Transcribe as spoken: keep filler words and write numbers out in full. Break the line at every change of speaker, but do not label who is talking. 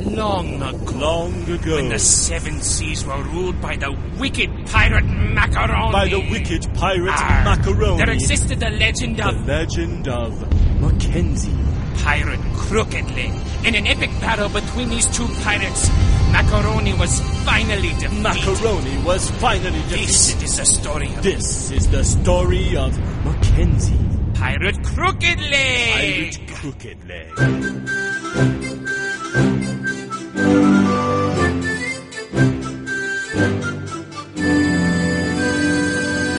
long ago.
Long ago.
When the seven seas were ruled by the wicked pirate Macaroni.
By the wicked pirate
Arr,
Macaroni.
There existed the legend
The
of
legend of Mackenzie.
Pirate Crooked Leg. In an epic battle between these two pirates, Macaroni was finally defeated.
Macaroni was finally defeated.
This is the story of
This is the story of Mackenzie.
Pirate Crooked Leg.
Pirate Crooked Leg.